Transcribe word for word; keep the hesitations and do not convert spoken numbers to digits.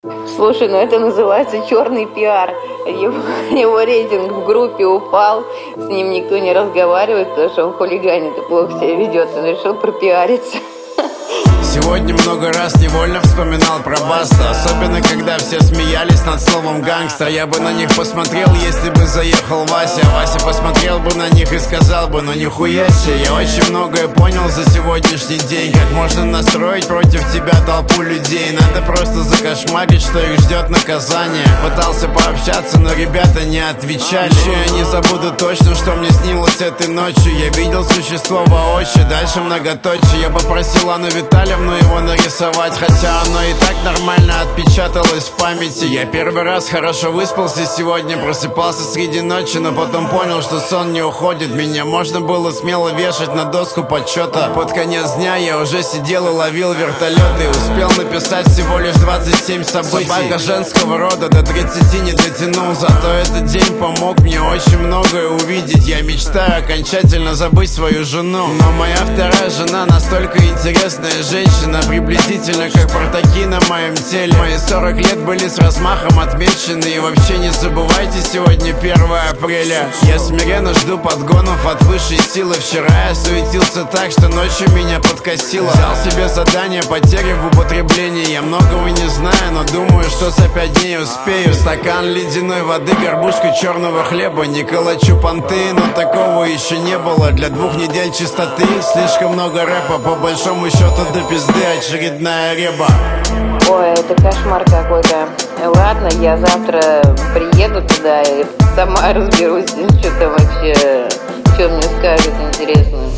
Слушай, ну это называется черный пиар. Его, его рейтинг в группе упал, с ним никто не разговаривает, потому что он хулиганит и плохо себя ведет. Он решил пропиариться. Сегодня много раз невольно вспоминал про Баста. Особенно когда все смеялись над словом гангстер. Я бы на них посмотрел, если бы заехал Вася. Вася посмотрел бы на них и сказал бы: ну нихуя себе. Я очень многое понял за сегодняшний день. Как можно настроить против тебя толпу людей. Надо просто закошмарить, что их ждет наказание. Пытался пообщаться, но ребята не отвечали. Еще я не забуду точно, что мне снилось этой ночью. Я видел существо воочию, дальше многоточие. Я попросил Анну Витальевну его нарисовать, хотя оно и так нормально отпечаталось в памяти. Я первый раз хорошо выспался сегодня, просыпался среди ночи, но потом понял, что сон не уходит. Меня можно было смело вешать на доску почета. Под конец дня я уже сидел и ловил вертолеты. Успел написать всего лишь двадцать семь событий. Собака женского рода до тридцати не дотянул, зато этот день помог мне очень многое увидеть. Я мечтаю окончательно забыть свою жену, но моя вторая жена настолько интересная женщина, приблизительно как портаки на моем теле. Мои сорок лет были с размахом отмечены. И вообще не забывайте, сегодня первое апреля. Я смиренно жду подгонов от высшей силы. Вчера я суетился так, что ночью меня подкосило. Взял себе задание потери в употреблении. Я многого не знаю, но думаю, что за пять дней успею. Стакан ледяной воды, горбушку черного хлеба. Не калачу понты, но такого еще не было. Для двух недель чистоты слишком много рэпа. По большому счету до пизды очередная реба. Ой, это кошмар какой-то. Ладно, я завтра приеду туда и сама разберусь, что там вообще, что мне скажут, интересно.